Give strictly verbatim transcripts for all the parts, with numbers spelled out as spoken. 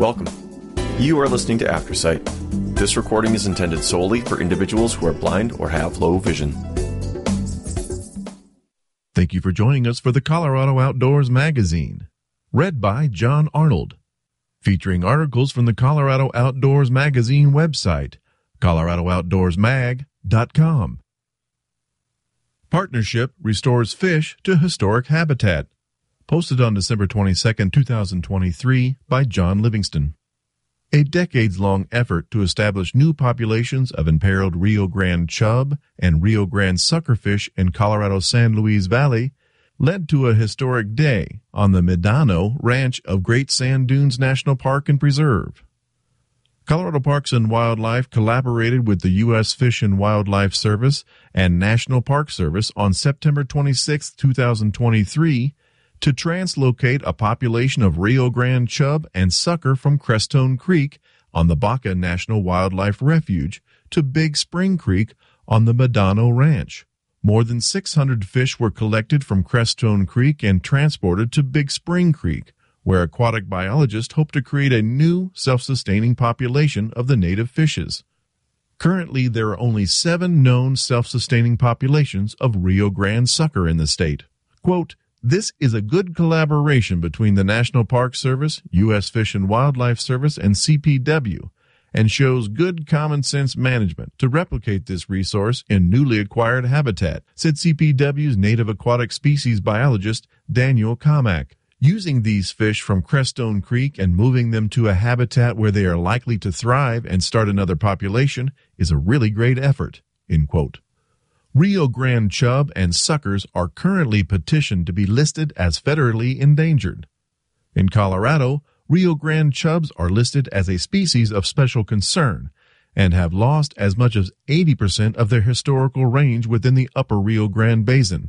Welcome. You are listening to Aftersight. This recording is intended solely for individuals who are blind or have low vision. Thank you for joining us for the Colorado Outdoors Magazine, read by John Arnold, featuring articles from the Colorado Outdoors Magazine website, colorado outdoors mag dot com. Partnership restores fish to historic habitat. Posted on December twenty-second, two thousand twenty-three by John Livingston. A decades-long effort to establish new populations of imperiled Rio Grande chub and Rio Grande suckerfish in Colorado's San Luis Valley led to a historic day on the Medano Ranch of Great Sand Dunes National Park and Preserve. Colorado Parks and Wildlife collaborated with the U S Fish and Wildlife Service and National Park Service on September twenty-sixth, two thousand twenty-three to translocate a population of Rio Grande chub and sucker from Crestone Creek on the Baca National Wildlife Refuge to Big Spring Creek on the Medano Ranch. More than six hundred fish were collected from Crestone Creek and transported to Big Spring Creek, where aquatic biologists hope to create a new self-sustaining population of the native fishes. Currently, there are only seven known self-sustaining populations of Rio Grande sucker in the state. Quote, "This is a good collaboration between the National Park Service, U S Fish and Wildlife Service, and C P W, and shows good common sense management to replicate this resource in newly acquired habitat," said C P W's native aquatic species biologist Daniel Kamak. Using these fish from Crestone Creek and moving them to a habitat where they are likely to thrive and start another population is a really great effort, end quote. Rio Grande chub and suckers are currently petitioned to be listed as federally endangered. In Colorado, Rio Grande chubs are listed as a species of special concern and have lost as much as eighty percent of their historical range within the upper Rio Grande Basin.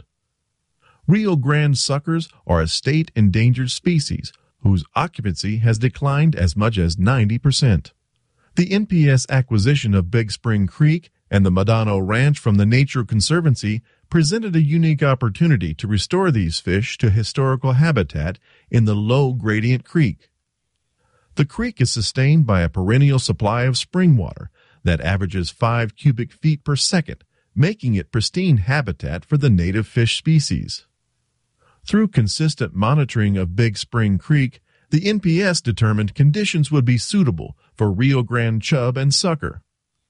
Rio Grande suckers are a state endangered species whose occupancy has declined as much as ninety percent. The N P S acquisition of Big Spring Creek and the Medano Ranch from the Nature Conservancy presented a unique opportunity to restore these fish to historical habitat in the low-gradient creek. The creek is sustained by a perennial supply of spring water that averages five cubic feet per second, making it pristine habitat for the native fish species. Through consistent monitoring of Big Spring Creek, the N P S determined conditions would be suitable for Rio Grande chub and sucker.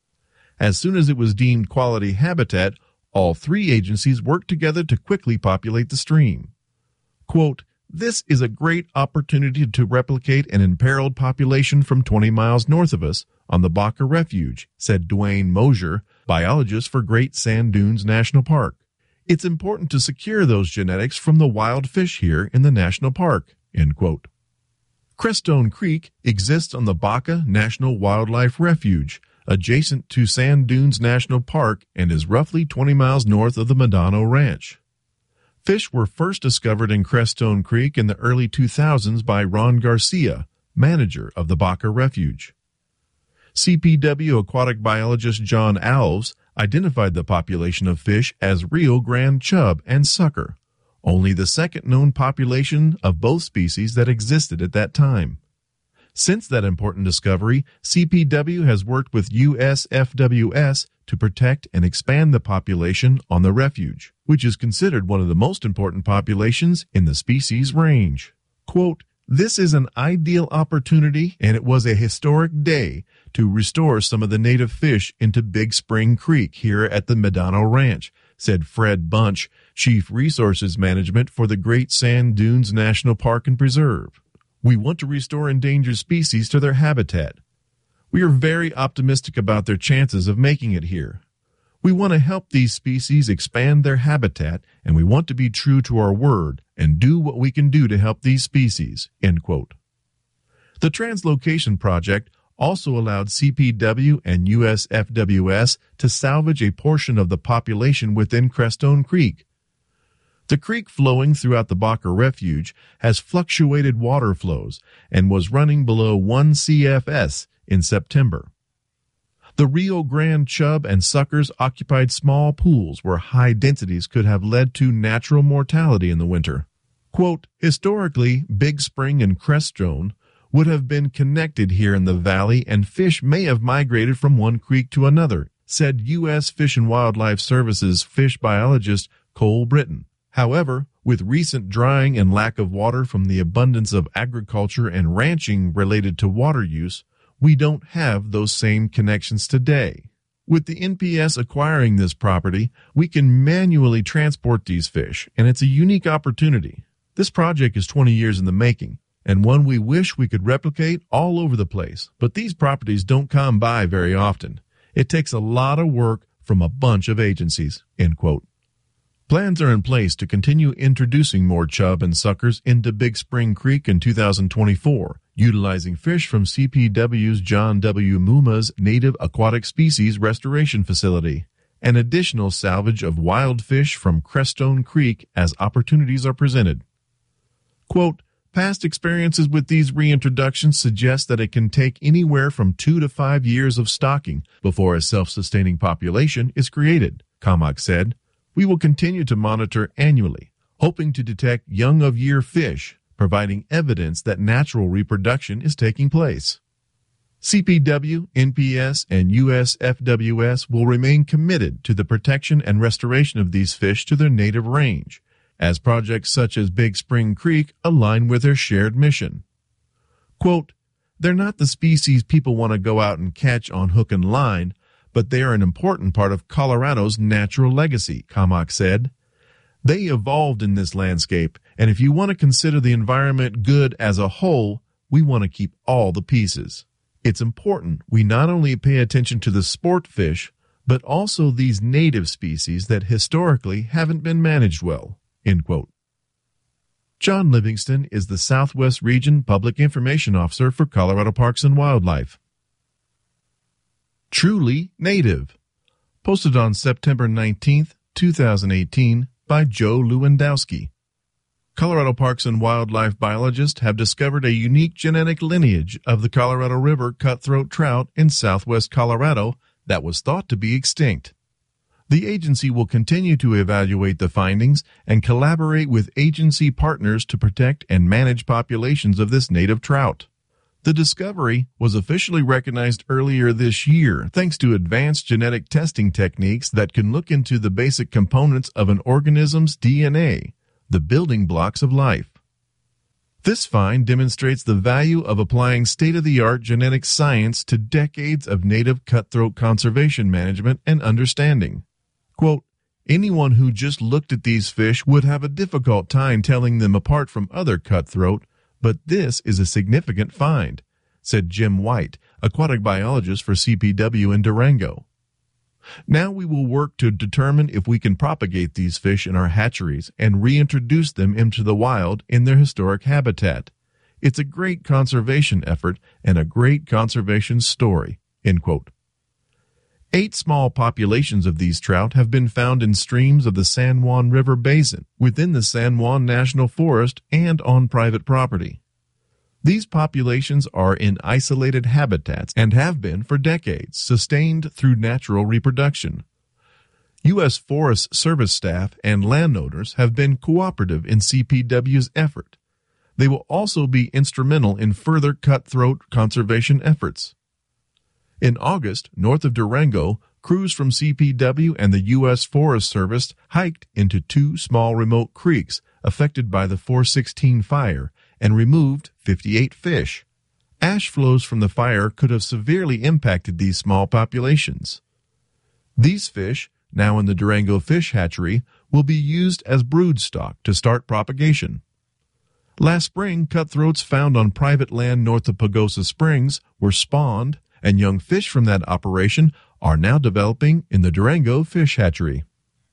As soon as it was deemed quality habitat, all three agencies worked together to quickly populate the stream. Quote, "This is a great opportunity to replicate an imperiled population from twenty miles north of us on the Baca Refuge," said Dwayne Mosier, biologist for Great Sand Dunes National Park. "It's important to secure those genetics from the wild fish here in the national park," end quote. Crestone Creek exists on the Baca National Wildlife Refuge, adjacent to Sand Dunes National Park, and is roughly twenty miles north of the Medano Ranch. Fish were first discovered in Crestone Creek in the early two thousands by Ron Garcia, manager of the Baca Refuge. C P W aquatic biologist John Alves identified the population of fish as Rio Grande chub and sucker, only the second known population of both species that existed at that time. Since that important discovery, C P W has worked with U S F W S to protect and expand the population on the refuge, which is considered one of the most important populations in the species range. Quote, "This is an ideal opportunity, and it was a historic day to restore some of the native fish into Big Spring Creek here at the Medano Ranch," said Fred Bunch, Chief Resources Management for the Great Sand Dunes National Park and Preserve. "We want to restore endangered species to their habitat. We are very optimistic about their chances of making it here. We want to help these species expand their habitat, and we want to be true to our word and do what we can do to help these species," end quote. The translocation project also allowed C P W and U S F W S to salvage a portion of the population within Crestone Creek. The creek flowing throughout the Baca Refuge has fluctuated water flows and was running below one C F S in September. The Rio Grande chub and suckers occupied small pools where high densities could have led to natural mortality in the winter. Quote, "Historically, Big Spring and Crestone would have been connected here in the valley, and fish may have migrated from one creek to another, said U S Fish and Wildlife Service's fish biologist Cole Britton. However, with recent drying and lack of water from the abundance of agriculture and ranching related to water use, we don't have those same connections today. With the N P S acquiring this property, we can manually transport these fish, and it's a unique opportunity. This project is twenty years in the making, and one we wish we could replicate all over the place, but these properties don't come by very often. It takes a lot of work from a bunch of agencies." End quote. Plans are in place to continue introducing more chub and suckers into Big Spring Creek in two thousand twenty-four, utilizing fish from C P W's John W. Muma's Native Aquatic Species Restoration Facility, and additional salvage of wild fish from Crestone Creek as opportunities are presented. Quote, "Past experiences with these reintroductions suggest that it can take anywhere from two to five years of stocking before a self-sustaining population is created," Kamak said. "We will continue to monitor annually, hoping to detect young-of-year fish, providing evidence that natural reproduction is taking place." C P W, N P S, and U S F W S will remain committed to the protection and restoration of these fish to their native range, as projects such as Big Spring Creek align with their shared mission. Quote, "They're not the species people want to go out and catch on hook and line, but they are an important part of Colorado's natural legacy," Kamak said. "They evolved in this landscape, and if you want to consider the environment good as a whole, we want to keep all the pieces. It's important we not only pay attention to the sport fish, but also these native species that historically haven't been managed well." End quote. John Livingston is the Southwest Region Public Information Officer for Colorado Parks and Wildlife. Truly Native, posted on September nineteenth, two thousand eighteen by Joe Lewandowski. Colorado Parks and Wildlife biologists have discovered a unique genetic lineage of the Colorado River cutthroat trout in southwest Colorado that was thought to be extinct. The agency will continue to evaluate the findings and collaborate with agency partners to protect and manage populations of this native trout. The discovery was officially recognized earlier this year thanks to advanced genetic testing techniques that can look into the basic components of an organism's D N A, the building blocks of life. This find demonstrates the value of applying state-of-the-art genetic science to decades of native cutthroat conservation management and understanding. Quote, "Anyone who just looked at these fish would have a difficult time telling them apart from other cutthroat, but this is a significant find," said Jim White, aquatic biologist for C P W in Durango. "Now we will work to determine if we can propagate these fish in our hatcheries and reintroduce them into the wild in their historic habitat. It's a great conservation effort and a great conservation story." End quote. Eight small populations of these trout have been found in streams of the San Juan River Basin, within the San Juan National Forest, and on private property. These populations are in isolated habitats and have been for decades, sustained through natural reproduction. U S Forest Service staff and landowners have been cooperative in C P W's effort. They will also be instrumental in further cutthroat conservation efforts. In August, north of Durango, crews from C P W and the U S Forest Service hiked into two small remote creeks affected by the four sixteen fire and removed fifty-eight fish. Ash flows from the fire could have severely impacted these small populations. These fish, now in the Durango Fish Hatchery, will be used as brood stock to start propagation. Last spring, cutthroats found on private land north of Pagosa Springs were spawned, and young fish from that operation are now developing in the Durango Fish Hatchery.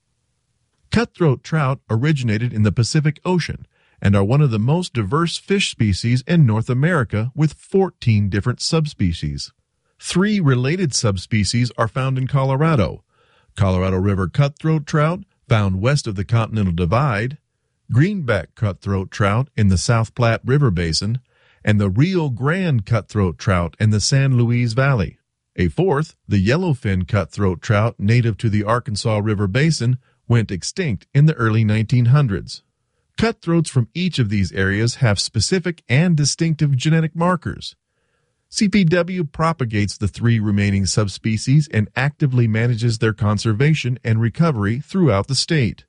Cutthroat trout originated in the Pacific Ocean and are one of the most diverse fish species in North America with fourteen different subspecies. Three related subspecies are found in Colorado: Colorado River cutthroat trout, found west of the Continental Divide, greenback cutthroat trout in the South Platte River Basin, and the Rio Grande cutthroat trout in the San Luis Valley. A fourth, the yellowfin cutthroat trout native to the Arkansas River Basin, went extinct in the early nineteen hundreds. Cutthroats from each of these areas have specific and distinctive genetic markers. C P W propagates the three remaining subspecies and actively manages their conservation and recovery throughout the state.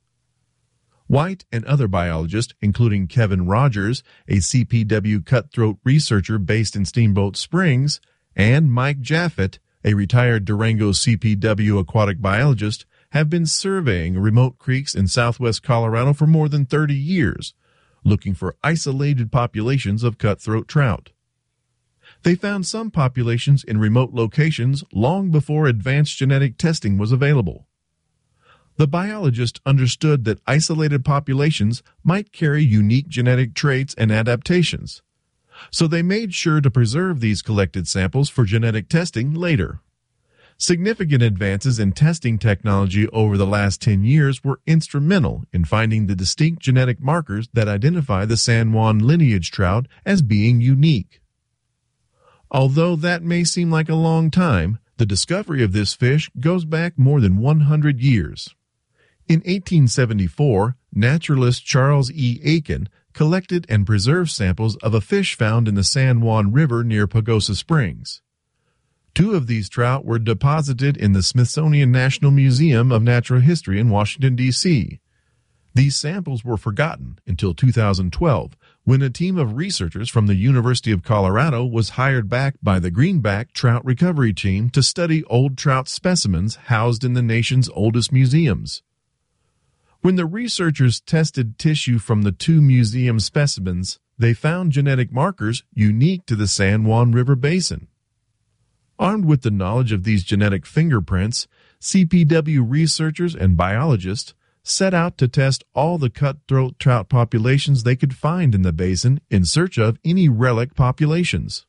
White and other biologists, including Kevin Rogers, a C P W cutthroat researcher based in Steamboat Springs, and Mike Jaffet, a retired Durango C P W aquatic biologist, have been surveying remote creeks in southwest Colorado for more than thirty years, looking for isolated populations of cutthroat trout. They found some populations in remote locations long before advanced genetic testing was available. The biologist understood that isolated populations might carry unique genetic traits and adaptations, so they made sure to preserve these collected samples for genetic testing later. Significant advances in testing technology over the last ten years were instrumental in finding the distinct genetic markers that identify the San Juan lineage trout as being unique. Although that may seem like a long time, the discovery of this fish goes back more than one hundred years. In eighteen seventy-four, naturalist Charles E. Aiken collected and preserved samples of a fish found in the San Juan River near Pagosa Springs. Two of these trout were deposited in the Smithsonian National Museum of Natural History in Washington, D C These samples were forgotten until two thousand twelve, when a team of researchers from the University of Colorado was hired back by the Greenback Trout Recovery Team to study old trout specimens housed in the nation's oldest museums. When the researchers tested tissue from the two museum specimens, they found genetic markers unique to the San Juan River Basin. Armed with the knowledge of these genetic fingerprints, C P W researchers and biologists set out to test all the cutthroat trout populations they could find in the basin in search of any relic populations.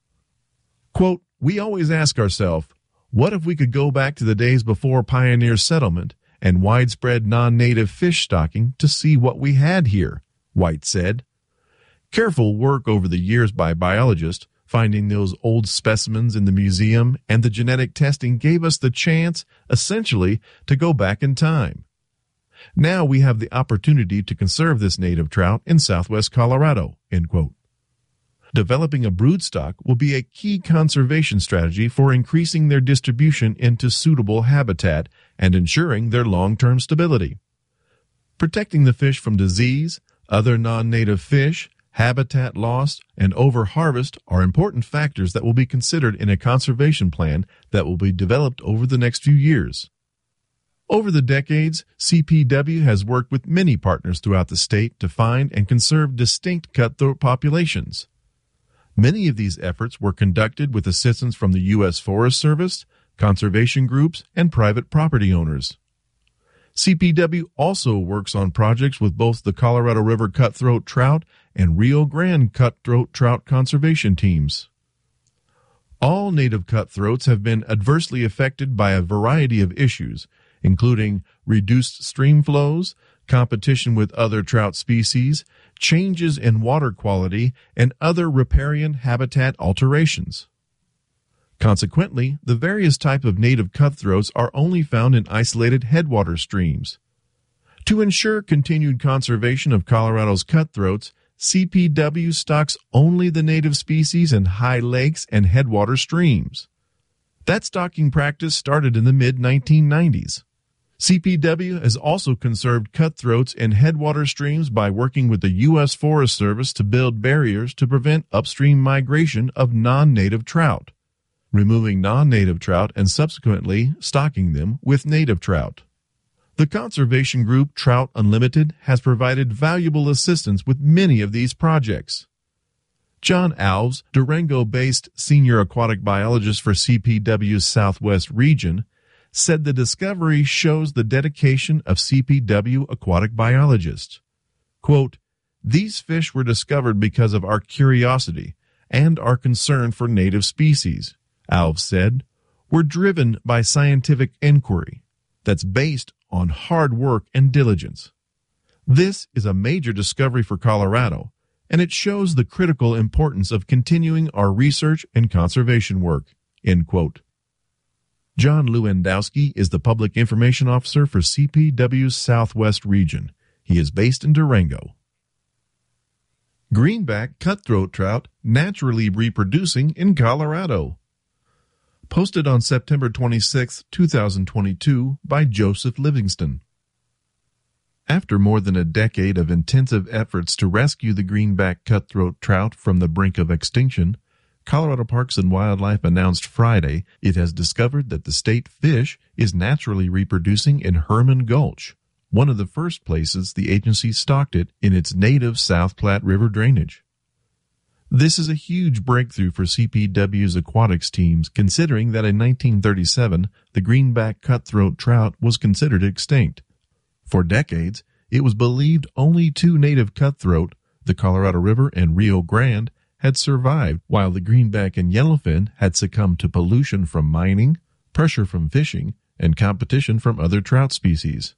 Quote, "We always ask ourselves, what if we could go back to the days before pioneer settlement and widespread non-native fish stocking to see what we had here," White said. Careful work over the years by biologists, finding those old specimens in the museum, and the genetic testing gave us the chance, essentially, to go back in time. Now we have the opportunity to conserve this native trout in southwest Colorado, end quote. Developing a broodstock will be a key conservation strategy for increasing their distribution into suitable habitat and ensuring their long-term stability. Protecting the fish from disease, other non-native fish, habitat loss, and overharvest are important factors that will be considered in a conservation plan that will be developed over the next few years. Over the decades, C P W has worked with many partners throughout the state to find and conserve distinct cutthroat populations. Many of these efforts were conducted with assistance from the U S Forest Service, conservation groups, and private property owners. C P W also works on projects with both the Colorado River cutthroat trout and Rio Grande cutthroat trout conservation teams. All native cutthroats have been adversely affected by a variety of issues, including reduced stream flows, competition with other trout species, changes in water quality, and other riparian habitat alterations. Consequently, the various types of native cutthroats are only found in isolated headwater streams. To ensure continued conservation of Colorado's cutthroats, C P W stocks only the native species in high lakes and headwater streams. That stocking practice started in the mid nineteen nineties. C P W has also conserved cutthroats in headwater streams by working with the U S Forest Service to build barriers to prevent upstream migration of non-native trout, removing non-native trout and subsequently stocking them with native trout. The conservation group Trout Unlimited has provided valuable assistance with many of these projects. John Alves, Durango-based senior aquatic biologist for C P W's Southwest region, said the discovery shows the dedication of C P W aquatic biologists. Quote, "These fish were discovered because of our curiosity and our concern for native species," Alves said. "We're driven by scientific inquiry that's based on hard work and diligence. This is a major discovery for Colorado, and it shows the critical importance of continuing our research and conservation work," end quote. John Lewandowski is the Public Information Officer for C P W's Southwest region. He is based in Durango. Greenback cutthroat trout naturally reproducing in Colorado. Posted on September twenty-sixth, two thousand twenty-two by Joseph Livingston. After more than a decade of intensive efforts to rescue the greenback cutthroat trout from the brink of extinction, Colorado Parks and Wildlife announced Friday it has discovered that the state fish is naturally reproducing in Herman Gulch, one of the first places the agency stocked it in its native South Platte River drainage. This is a huge breakthrough for C P W's aquatics teams, considering that in nineteen thirty-seven, the greenback cutthroat trout was considered extinct. For decades, it was believed only two native cutthroat, the Colorado River and Rio Grande, had survived, while the greenback and yellowfin had succumbed to pollution from mining, pressure from fishing, and competition from other trout species.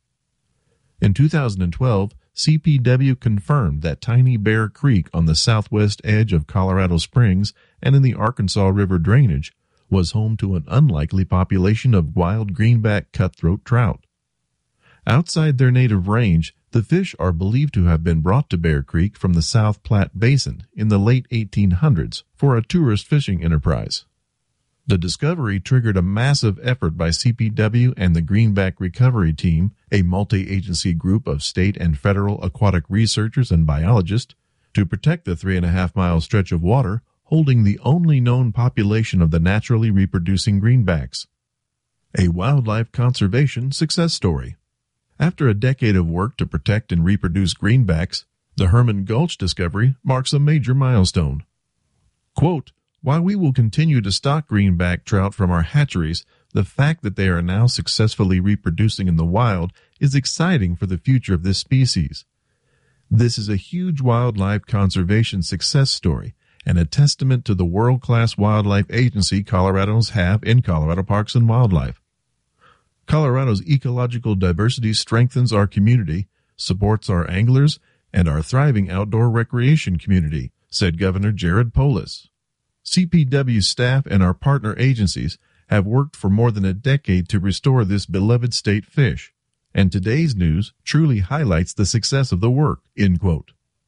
In two thousand twelve, C P W confirmed that Tiny Bear Creek on the southwest edge of Colorado Springs and in the Arkansas River drainage was home to an unlikely population of wild greenback cutthroat trout. Outside their native range, the fish are believed to have been brought to Bear Creek from the South Platte Basin in the late eighteen hundreds for a tourist fishing enterprise. The discovery triggered a massive effort by C P W and the Greenback Recovery Team, a multi-agency group of state and federal aquatic researchers and biologists, to protect the three and a half mile stretch of water holding the only known population of the naturally reproducing greenbacks. A wildlife conservation success story. After a decade of work to protect and reproduce greenbacks, the Herman Gulch discovery marks a major milestone. Quote, "While we will continue to stock greenback trout from our hatcheries, the fact that they are now successfully reproducing in the wild is exciting for the future of this species. This is a huge wildlife conservation success story and a testament to the world-class wildlife agency Coloradans have in Colorado Parks and Wildlife. Colorado's ecological diversity strengthens our community, supports our anglers, and our thriving outdoor recreation community," said Governor Jared Polis. C P W staff and our partner agencies have worked for more than a decade to restore this beloved state fish, and today's news truly highlights the success of the work, end quote.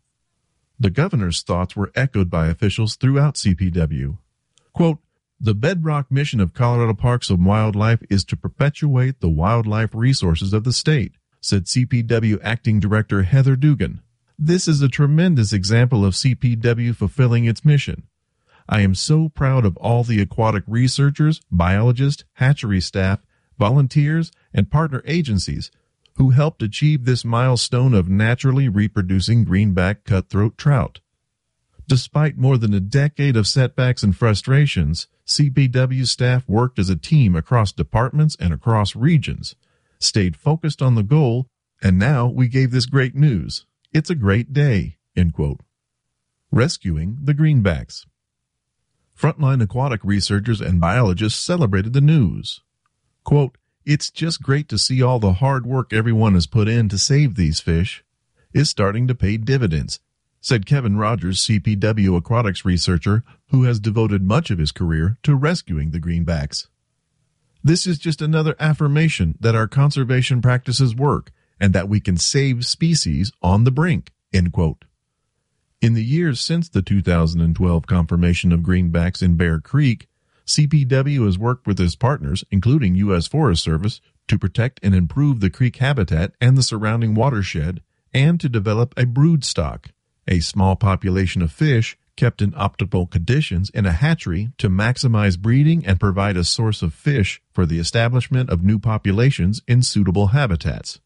The governor's thoughts were echoed by officials throughout C P W. Quote, "The bedrock mission of Colorado Parks and Wildlife is to perpetuate the wildlife resources of the state," said C P W Acting Director Heather Dugan. "This is a tremendous example of C P W fulfilling its mission. I am so proud of all the aquatic researchers, biologists, hatchery staff, volunteers, and partner agencies who helped achieve this milestone of naturally reproducing greenback cutthroat trout. Despite more than a decade of setbacks and frustrations, C P W staff worked as a team across departments and across regions, stayed focused on the goal, and now we gave this great news. It's a great day," end quote. Rescuing the greenbacks. Frontline aquatic researchers and biologists celebrated the news. Quote, "It's just great to see all the hard work everyone has put in to save these fish. It's starting to pay dividends," said Kevin Rogers, C P W aquatics researcher, who has devoted much of his career to rescuing the greenbacks. "This is just another affirmation that our conservation practices work and that we can save species on the brink," end quote. In the years since the two thousand twelve confirmation of greenbacks in Bear Creek, C P W has worked with its partners, including U S Forest Service, to protect and improve the creek habitat and the surrounding watershed, and to develop a brood stock, a small population of fish kept in optimal conditions in a hatchery to maximize breeding and provide a source of fish for the establishment of new populations in suitable habitats.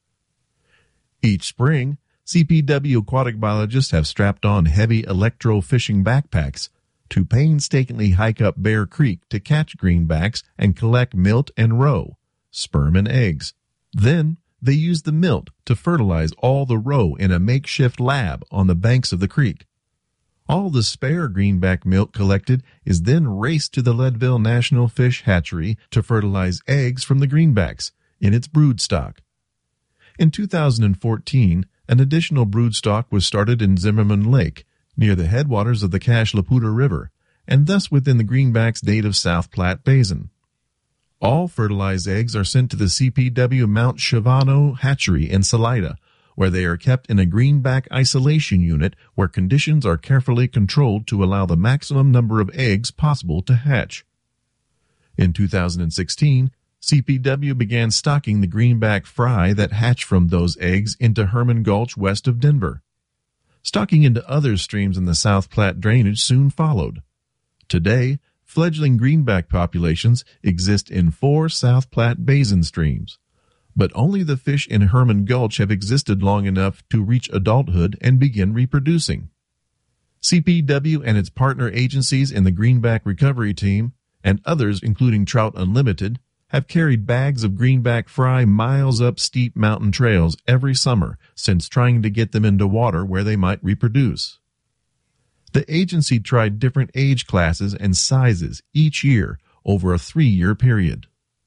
Each spring, C P W aquatic biologists have strapped on heavy electro-fishing backpacks to painstakingly hike up Bear Creek to catch greenbacks and collect milt and roe, sperm and eggs. Then, they use the milt to fertilize all the roe in a makeshift lab on the banks of the creek. All the spare greenback milt collected is then raced to the Leadville National Fish Hatchery to fertilize eggs from the greenbacks in its brood stock. In two thousand fourteen, an additional brood stock was started in Zimmerman Lake, near the headwaters of the Cache La Poudre River, and thus within the greenback's native South Platte Basin. All fertilized eggs are sent to the C P W Mount Shavano Hatchery in Salida, where they are kept in a greenback isolation unit where conditions are carefully controlled to allow the maximum number of eggs possible to hatch. In two thousand sixteen, C P W began stocking the greenback fry that hatch from those eggs into Herman Gulch west of Denver. Stocking into other streams in the South Platte drainage soon followed. Today, fledgling greenback populations exist in four South Platte Basin streams, but only the fish in Herman Gulch have existed long enough to reach adulthood and begin reproducing. C P W and its partner agencies in the Greenback Recovery Team, and others including Trout Unlimited, have carried bags of greenback fry miles up steep mountain trails every summer since trying to get them into water where they might reproduce. The agency tried different age classes and sizes each year over a three-year period.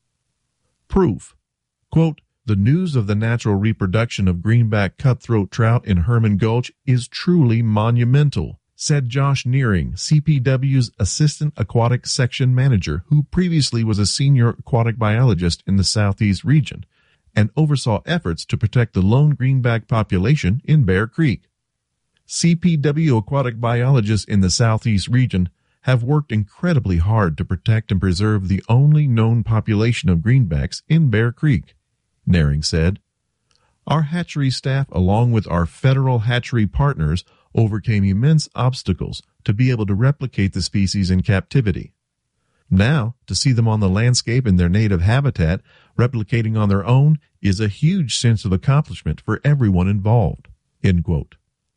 Proof. Quote, "The news of the natural reproduction of greenback cutthroat trout in Herman Gulch is truly monumental," said Josh Nearing, C P W's Assistant Aquatic Section Manager, who previously was a senior aquatic biologist in the Southeast region and oversaw efforts to protect the lone greenback population in Bear Creek. C P W aquatic biologists in the Southeast region have worked incredibly hard to protect and preserve the only known population of greenbacks in Bear Creek, Nearing said. Our hatchery staff, along with our federal hatchery partners, overcame immense obstacles to be able to replicate the species in captivity. Now, to see them on the landscape in their native habitat, replicating on their own, is a huge sense of accomplishment for everyone involved. End quote.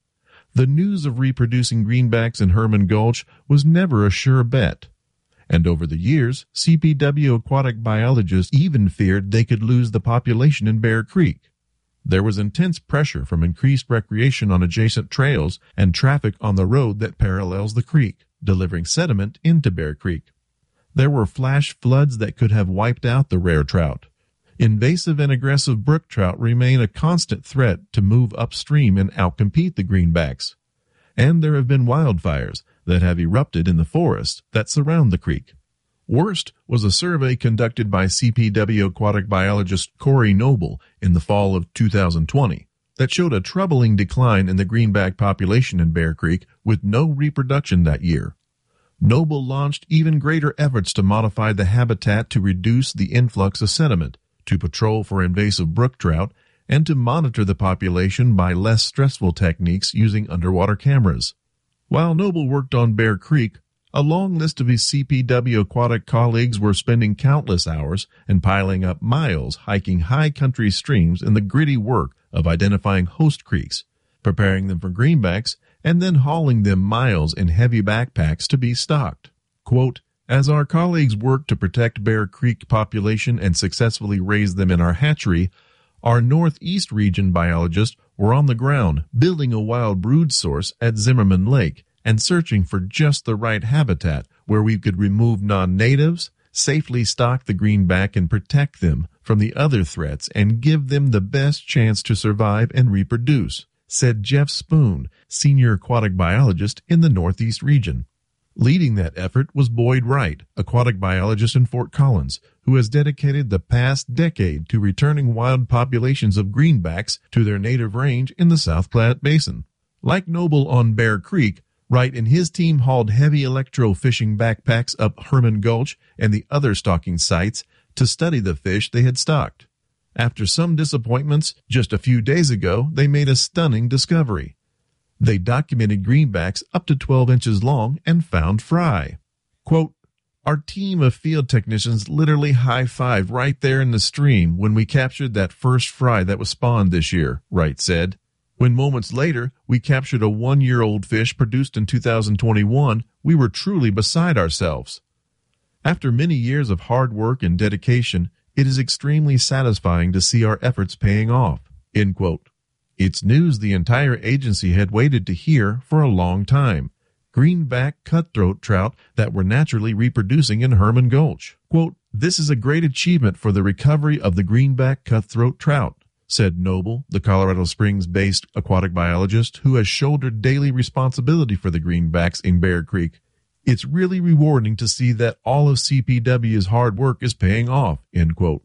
The news of reproducing greenbacks in Herman Gulch was never a sure bet, and over the years, C P W aquatic biologists even feared they could lose the population in Bear Creek. There was intense pressure from increased recreation on adjacent trails and traffic on the road that parallels the creek, delivering sediment into Bear Creek. There were flash floods that could have wiped out the rare trout. Invasive and aggressive brook trout remain a constant threat to move upstream and outcompete the greenbacks. And there have been wildfires that have erupted in the forests that surround the creek. Worst was a survey conducted by C P W aquatic biologist Corey Noble in the fall of two thousand twenty that showed a troubling decline in the greenback population in Bear Creek with no reproduction that year. Noble launched even greater efforts to modify the habitat to reduce the influx of sediment, to patrol for invasive brook trout, and to monitor the population by less stressful techniques using underwater cameras. While Noble worked on Bear Creek, a long list of his C P W aquatic colleagues were spending countless hours and piling up miles hiking high country streams in the gritty work of identifying host creeks, preparing them for greenbacks, and then hauling them miles in heavy backpacks to be stocked. Quote, "As our colleagues worked to protect Bear Creek population and successfully raise them in our hatchery, our Northeast region biologists were on the ground building a wild brood source at Zimmerman Lake and searching for just the right habitat where we could remove non-natives, safely stock the greenback and protect them from the other threats and give them the best chance to survive and reproduce," said Jeff Spoon, senior aquatic biologist in the Northeast region. Leading that effort was Boyd Wright, aquatic biologist in Fort Collins, who has dedicated the past decade to returning wild populations of greenbacks to their native range in the South Platte Basin. Like Noble on Bear Creek, Wright and his team hauled heavy electro-fishing backpacks up Herman Gulch and the other stocking sites to study the fish they had stocked. After some disappointments, just a few days ago, they made a stunning discovery. They documented greenbacks up to twelve inches long and found fry. Quote, "Our team of field technicians literally high-fived right there in the stream when we captured that first fry that was spawned this year," Wright said. When moments later we captured a one-year-old fish produced in two thousand twenty-one, we were truly beside ourselves. After many years of hard work and dedication, it is extremely satisfying to see our efforts paying off. End quote. It's news the entire agency had waited to hear for a long time. Greenback cutthroat trout that were naturally reproducing in Herman Gulch. Quote, "This is a great achievement for the recovery of the greenback cutthroat trout," said Noble, the Colorado Springs-based aquatic biologist who has shouldered daily responsibility for the greenbacks in Bear Creek. "It's really rewarding to see that all of C P W's hard work is paying off," end quote.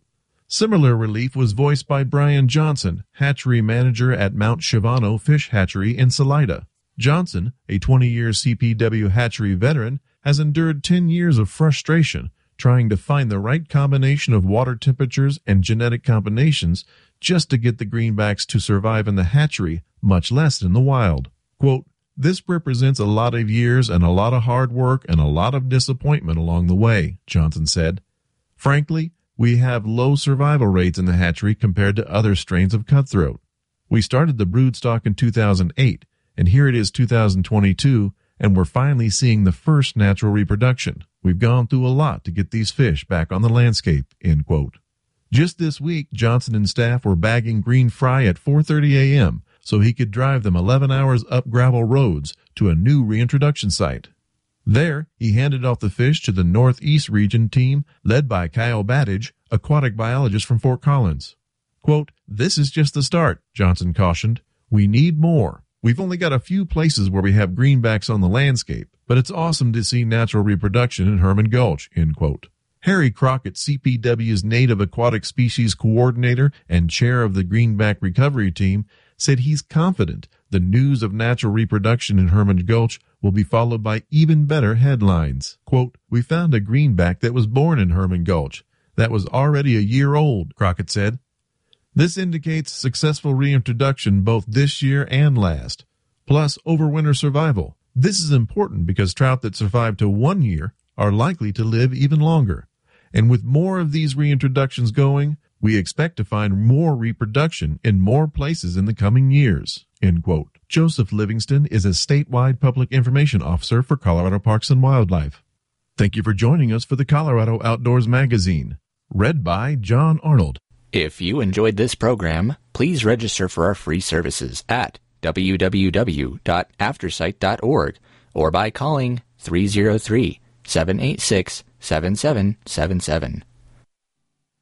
Similar relief was voiced by Brian Johnson, hatchery manager at Mount Shivano Fish Hatchery in Salida. Johnson, a twenty-year C P W hatchery veteran, has endured ten years of frustration trying to find the right combination of water temperatures and genetic combinations just to get the greenbacks to survive in the hatchery, much less in the wild. Quote, "This represents a lot of years and a lot of hard work and a lot of disappointment along the way," Johnson said. "Frankly, we have low survival rates in the hatchery compared to other strains of cutthroat. We started the broodstock in two thousand eight, and here it is two thousand twenty-two, and we're finally seeing the first natural reproduction. We've gone through a lot to get these fish back on the landscape," end quote. Just this week, Johnson and staff were bagging green fry at four thirty a.m. so he could drive them eleven hours up gravel roads to a new reintroduction site. There, he handed off the fish to the Northeast Region team led by Kyle Battage, aquatic biologist from Fort Collins. Quote, "This is just the start," Johnson cautioned. "We need more. We've only got a few places where we have greenbacks on the landscape, but it's awesome to see natural reproduction in Herman Gulch," end quote. Harry Crockett, C P W's Native Aquatic Species Coordinator and chair of the Greenback Recovery Team, said he's confident the news of natural reproduction in Herman Gulch will be followed by even better headlines. Quote, "We found a greenback that was born in Herman Gulch that was already a year old," Crockett said. "This indicates successful reintroduction both this year and last, plus overwinter survival. This is important because trout that survive to one year are likely to live even longer. And with more of these reintroductions going, we expect to find more reproduction in more places in the coming years," end quote. Joseph Livingston is a statewide public information officer for Colorado Parks and Wildlife. Thank you for joining us for the Colorado Outdoors Magazine, read by John Arnold. If you enjoyed this program, please register for our free services at w w w dot aftersight dot org or by calling three oh three, seven eight six, seven seven seven seven.